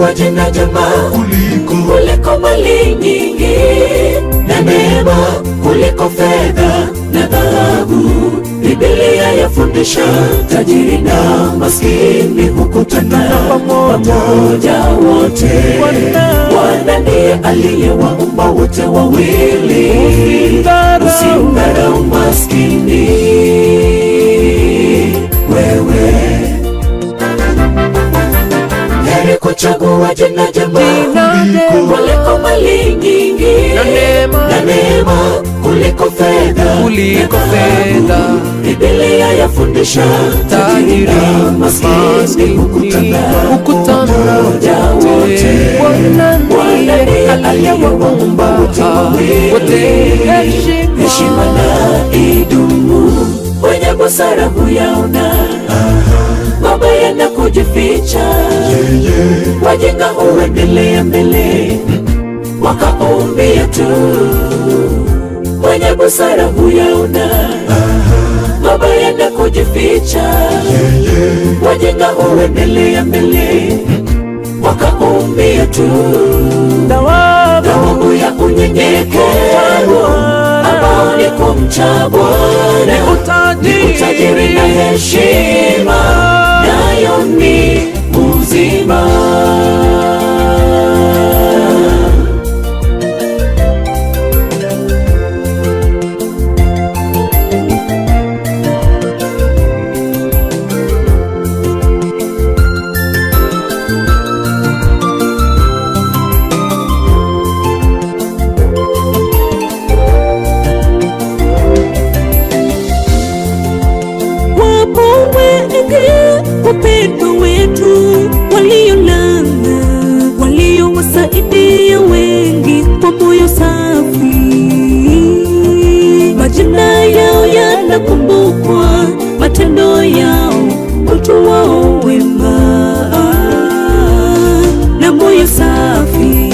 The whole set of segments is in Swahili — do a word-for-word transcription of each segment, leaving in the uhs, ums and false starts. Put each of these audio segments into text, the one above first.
kuchagua jina jema kuliko kuliko mali nyingi, na neema kuliko fedha na dhahabu. Biblia yafundisha tajiri na maskini hukutana pamoja wote. Bwana ndiye aliyewaumba wote wawili, usimdharau maskini wewe. Heri kuchagua jina jema kuliko mali nyingi, na neema kuliko fedha kuliko fedha. Biblia yafundisha tajiri na maskini hukutana pamoja wote. Bwana ndiye aliyewaumba wote wawili, heshima na idumu. Wenye busara huyaona mabaya na kujificha, wajinga huendelea mbele wakaumbia tu. Wenye busara huyaona mabaya na kujificha, wajinga huendelea mbele wakaumbia tu. Thawabu ya unyenyekevu ambao ni kumcha Bwana ni utajiri na heshima, nayo ni uzima. Upendo wetu waliolanga, waliowasaidia wengi kwa moyo safi. Majina yao yanakumbukwa, matendo yao watu wao wema na moyo safi.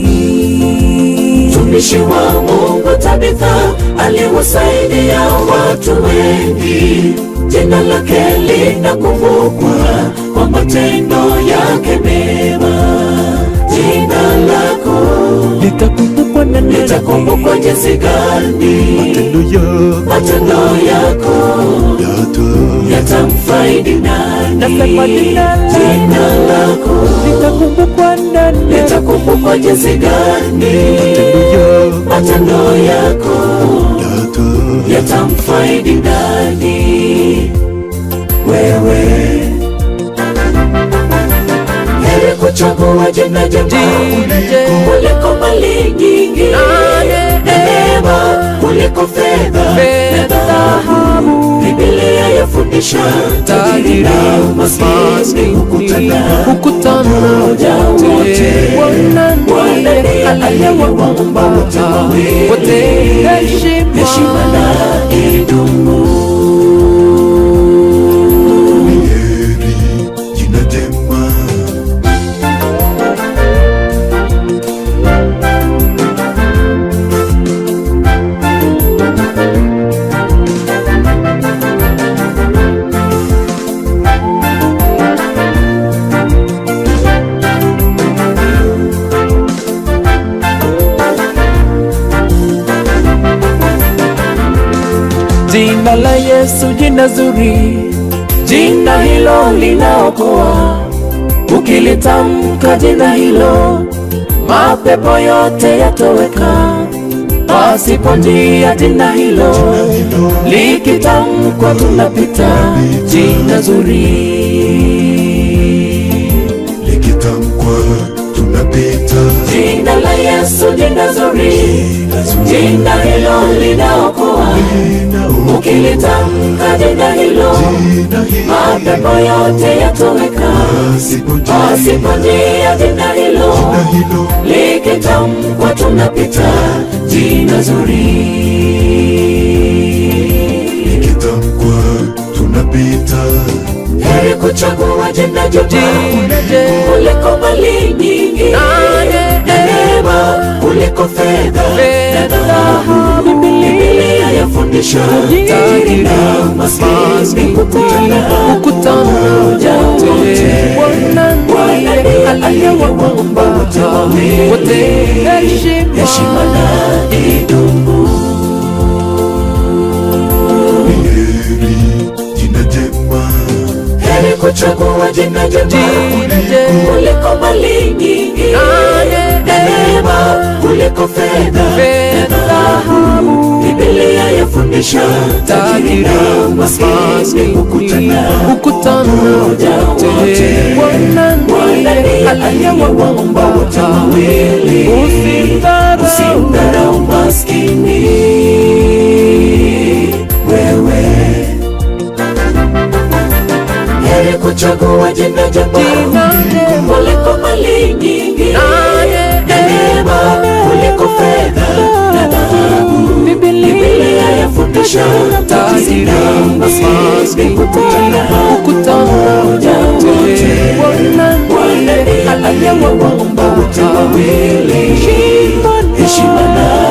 Mtumishi wa Mungu Tabitha aliwasaidia watu wengi, jina lake linakumbukwa kwa matendo yake mema. Jina lako litakumbukwa na litakumbukwa jinsi gani matendo yako yatamfaidi nani. Jina lako litakumbukwa na litakumbukwa jinsi gani matendo yako yatamfaidi nani wewe. Heri kuchagua jina jema kuliko mali nyingi, na neema kuliko fedha na dhahabu. Biblia yafundisha tajiri na maskini hukutana pamoja wote. Bwana ndiye aliyewaumba wote wawili, heshima na idumu. Jina la Yesu jina zuri, jina hilo linaokoa. Ukilitamka jina hilo, mapepo yote yatoweka. Pasipo njia jina hilo likitamkwa tunapita. Jina zuri likitamkwa tunapita. Jina la Yesu jina zuri, jina hilo linaokoa. Ukilitamka jina hilo, mapepo yote yatoweka. Pasipo njia jina hilo likitamkwa tunapita. Jina zuri likitamkwa tunapita. Heri kuchagua jina jema kuliko mali nyingi, na neema kuliko fedha na dhahabu. Biblia yafundisha tajiri na maskini hukutana pamoja wote. Bwana ndiye aliyewaumba wote wawili, heshima na idumu. Heri jina jema, heri kuchagua jina jema kuliko mali nyingi, na neema kuliko fedha na dhahabu. Biblia yafundisha tajiri na maskini hukutana wote. Bwana ndiye aliyewaumba wote wawili, usimdharau maskini wewe. Heri kuchagua jina jema kuliko mali nyingi, na neema kuliko fedha na dhahabu. Biblia yafundisha tajiri na maskini hukutana wote. Bwana ndiye aliyewaumba wote wawili, heshima na